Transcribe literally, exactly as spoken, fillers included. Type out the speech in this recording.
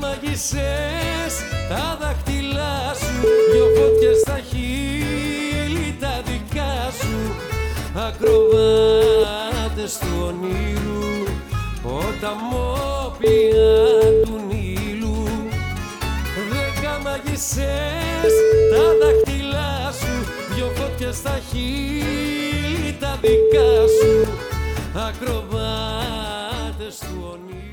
μάγισσες τα δάχτυλά σου, δυο φωτιές στα χείλη τα δικά σου, ακροβάτες του ονείρου, ποταμόπια του Νείλου. Δέκα μάγισσες τα δάχτυλά σου, δυο φωτιές στα χείλη τα δικά σου, ακροβάτες του ονείρου.